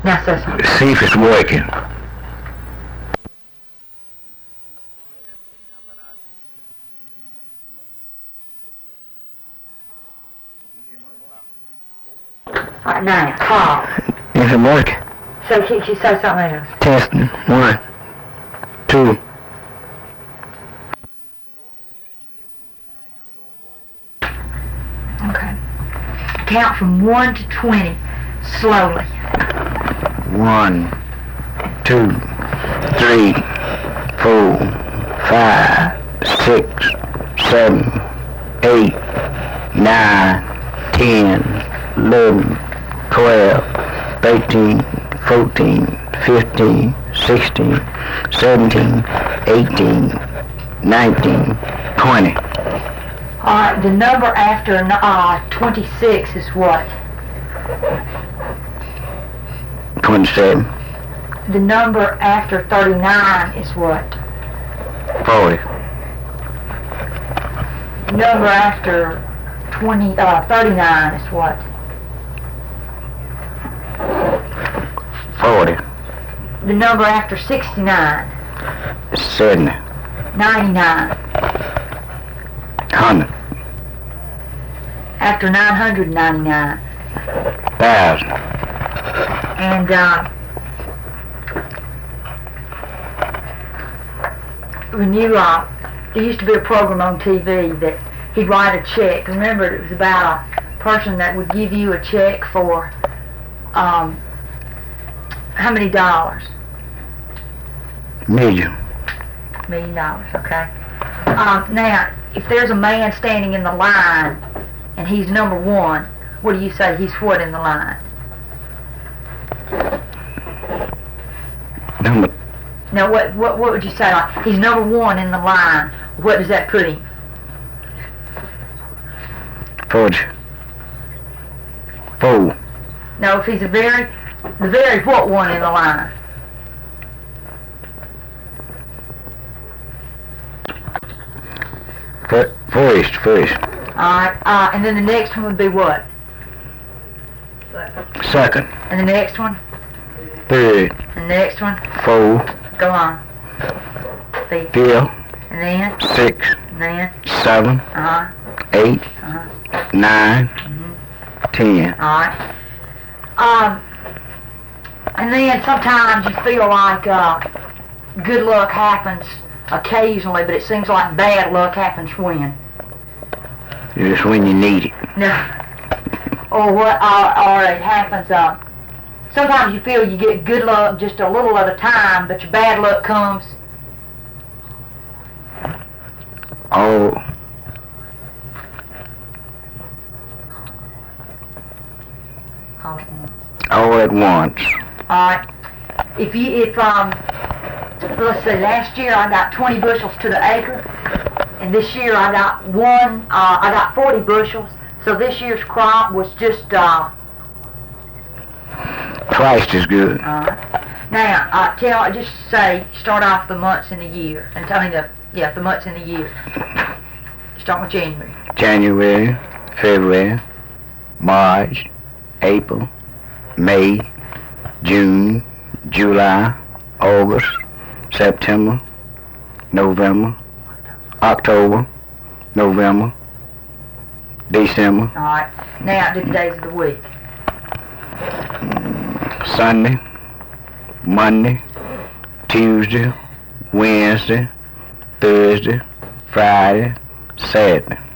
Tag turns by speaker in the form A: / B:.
A: Now say something.
B: See if it's working.
A: All right, now, call.
B: Is it working?
A: So she said something else.
B: Testing. 1, 2.
A: Okay. Count from 1 to 20 slowly.
B: 1, 2, 3, 4, 5, 6, 7, 8, 9, 10, 11, 12, 13, 14, 15, 16, 17, 18, 19, 20.
A: Alright, the number after 26 is what?
B: 27,
A: The number after 39 is what?
B: 40,
A: The number after 39 is what?
B: 40,
A: The number after 69,
B: 70,
A: 99,
B: 100,
A: after 999.
B: 1,000,
A: And when there used to be a program on TV that he'd write a check. Remember, it was about a person that would give you a check for how many dollars?
B: million.
A: $1 million, okay. Now, if there's a man standing in the line and he's number 1, what do you say he's what in the line?
B: Number,
A: Now, what would you say? Like, he's number 1 in the line. What does that put him?
B: 40, 4,
A: No, if he's the very what one in the line?
B: first,
A: Alright, and then the next one would be what?
B: second,
A: And the next one?
B: third,
A: And the next one?
B: 4,
A: Go on.
B: 5,
A: And then?
B: 6,
A: And then?
B: 7,
A: Uh-huh.
B: 8,
A: Uh-huh.
B: 9, 10.
A: Alright. And then sometimes you feel like good luck happens occasionally, but it seems like bad luck happens when?
B: Just when you need it.
A: No. Or it happens, sometimes you feel you get good luck just a little at a time, but your bad luck comes.
B: All at once.
A: Alright. Let's see, last year I got 20 bushels to the acre, and this year I got 40 bushels, so this year's crop was just,
B: Twice as good.
A: now, start off the months in the year, and tell me the months in the year. Start with January.
B: January, February, March, April, May, June, July, August, September, November, October, November, December,
A: Alright, now do the days of the week.
B: Sunday, Monday, Tuesday, Wednesday, Thursday, Friday, Saturday.